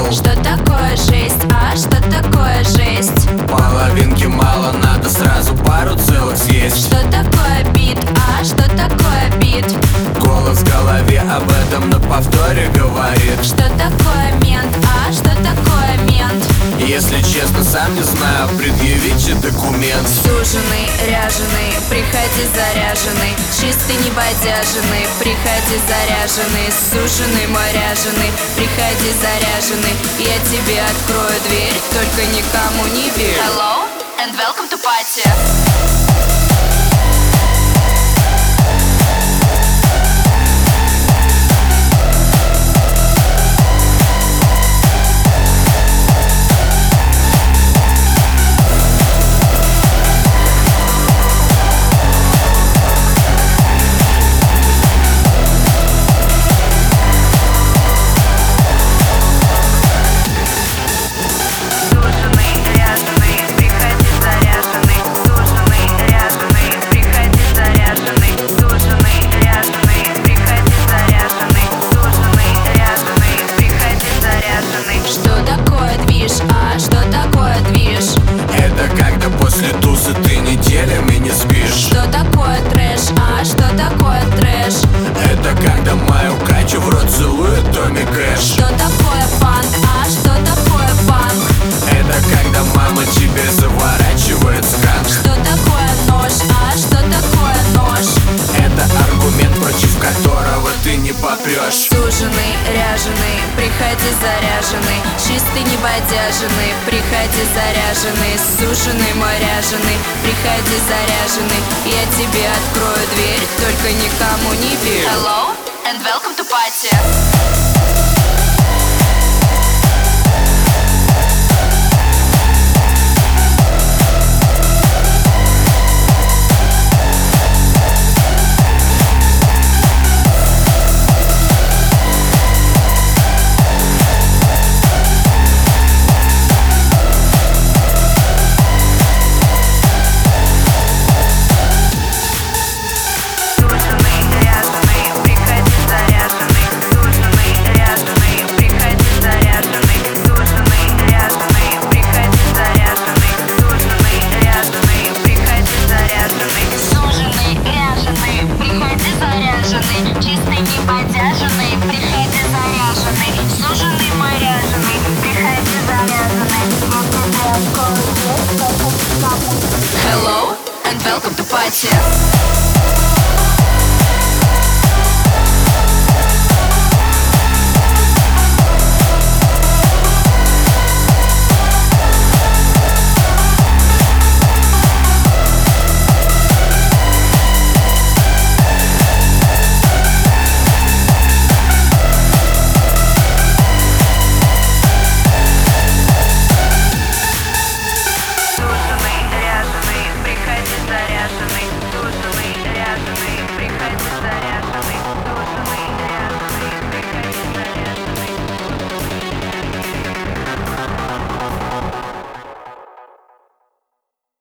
пил. Что такое жесть, а что такое жесть? Половинки мало, надо сразу пару целых съесть. Что такое бит, а что такое бит? Голос в голове об этом на повторе говорит. Что такое мент, а что такое мент? Если честно, сам не знаю, предъявите документ. Суженый, ряженый, приходи заряженный, чистый, не бодяженный, приходи заряженный, суженый мой ряженый, приходи заряженный, я тебе открою дверь, только никому не верь. Hello and welcome to party. Что такое движ, а что такое движ? Это когда после тузы ты неделями не спишь. Что такое трэш, а что такое трэш? Это когда мою Катю в рот целует Томми Кэш. Что такое панк, а что такое панк? Это когда мама тебе заворачивает сканк. Что такое нож, а что такое нож? Это аргумент, против которого ты не попрешь. Суженый, ряженый, приходи заряженный, чистый, не бодяженный, приходи заряженный, суженый мой ряженый, приходи заряженный, я тебе открою дверь, только никому не верь. Hello and welcome to party. Чистый, не бодяженный, приходи заряженный, суженый мой ряженый, приходи заряженный, Hello and welcome to party.